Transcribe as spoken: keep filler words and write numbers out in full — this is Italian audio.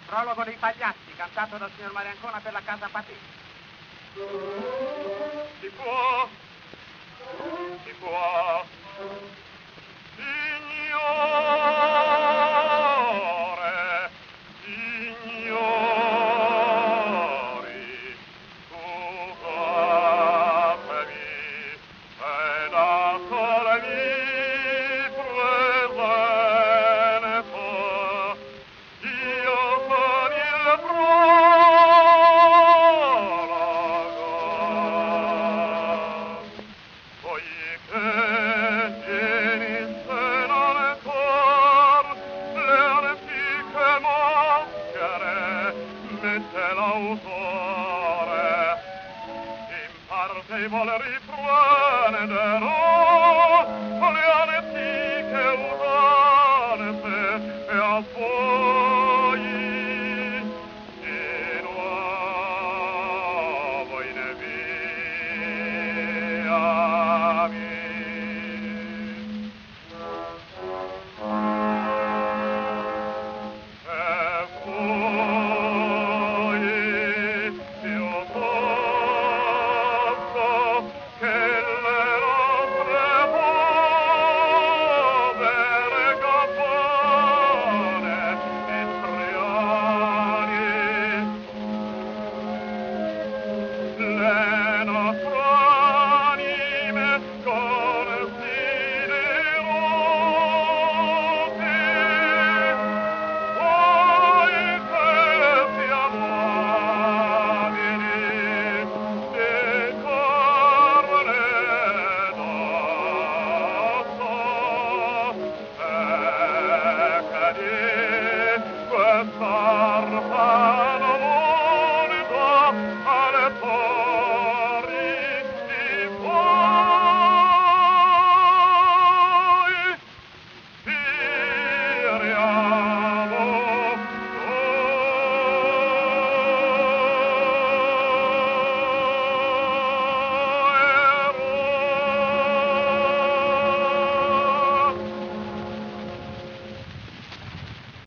Prologo dei pagliacci, cantato dal signor Mariancona per la casa Patì. Si può, si può, signore, signori, tu fatemi, ed a sole mi presento, io con il prologo, poiché genisse non cor le antiche moschere, mette l'autore, in parte vuol riprenderò le antiche usanze e a fuoco